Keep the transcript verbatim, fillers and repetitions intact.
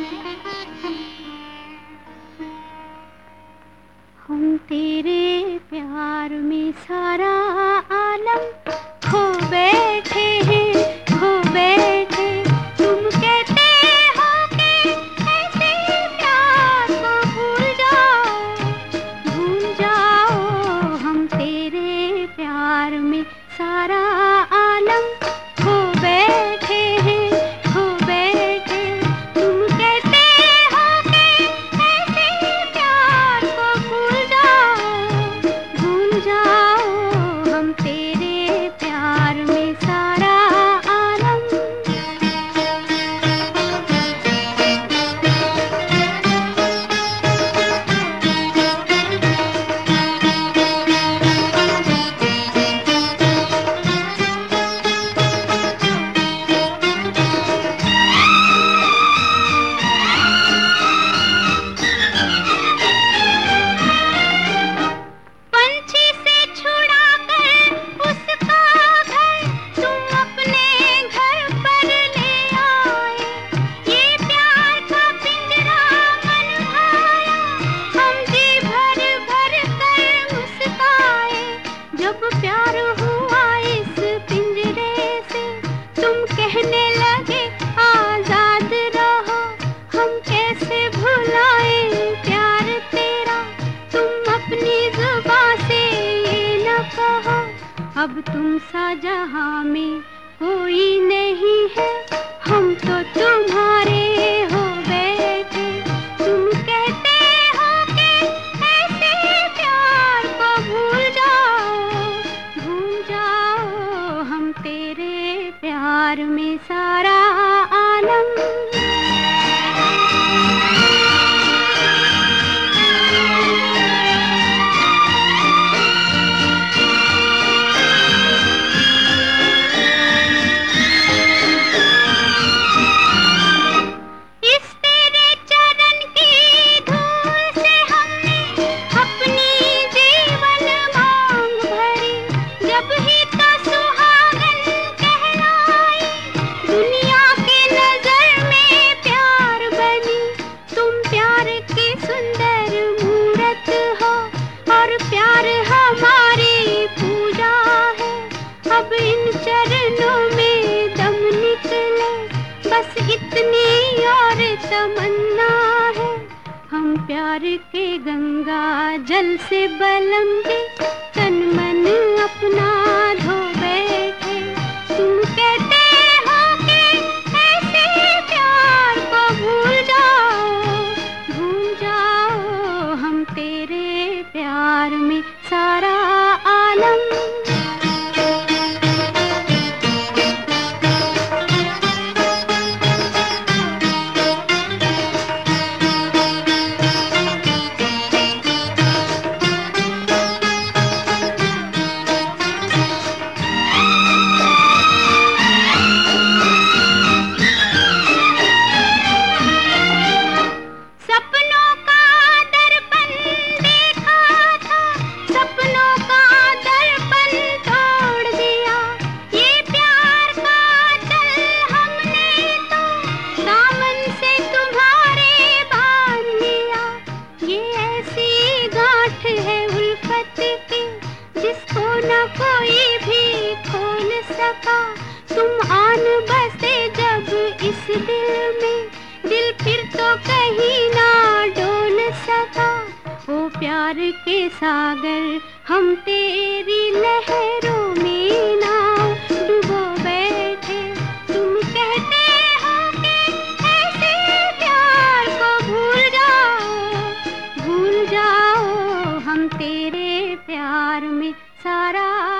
हम तेरे प्यार में सारा आलम खो बैठे हैं, खो बैठे। तुम कहते हो कि ऐसे प्यार को भूल जाओ, भूल जाओ। हम तेरे प्यार में सारा आलम खो बैठे हैं, खो बैठे। तुम कहते हो कि ऐसे प्यार को भूल जाओ, भूल जाओ। हम तेरे प्यार में सारा आलम। पंछी से छुड़ा कर उसका घर तुम अपने घर पर ले आए। ये प्यार का पिंजरा मन भाया, हम जी भर भर कर मुस्काए। जब प्यार हुआ इस पिंजरे से, तुम कहने लगे आजाद रहो। हम कैसे भुलाए प्यार तेरा, तुम अपनी जुबां से ये न कहो। अब तुम सा जहां में कोई नहीं है, हम तो तुम्हारे हो बैठे। तुम कहते हो कि ऐसे प्यार को भूल जाओ, भूल जाओ। हम तेरे प्यार में सारा आलम। इस तेरे चरण की धूल से हमने अपनी जीवन मांग भरी। जब ही तो सुहागन कहलाई, दुनिया की नजर में प्यार बनी। तुम प्यार की सुंदर मूरत हो, और प्यार हमारी पूजा है। अब इन चरणों में दम निकले, बस इतनी और तमन्ना है। हम प्यार के गंगा जल से बलम के तन मन अपना धो बैठे। तुम कहते हो कि ऐसे प्यार को भूल जाओ, भूल जाओ। हम तेरे प्यार में सारा आलम। सपनों का दर्पण देखा था, सपनों का दर्पण तोड़ दिया। ये प्यार का चल हमने तो दामन से तुम्हारे बांध लिया। ये ऐसी गांठ है उल्फत की, जिसको न कोई भी खोल सका। तुम आन बसे जब इस दिल में, दिल फिर तो कहीं ना डोल सका। ओ प्यार के सागर, हम तेरी लहरों में नाव डुबो बैठे। तुम कहते हो कि ऐसे प्यार को भूल जाओ, भूल जाओ। हम तेरे प्यार में सारा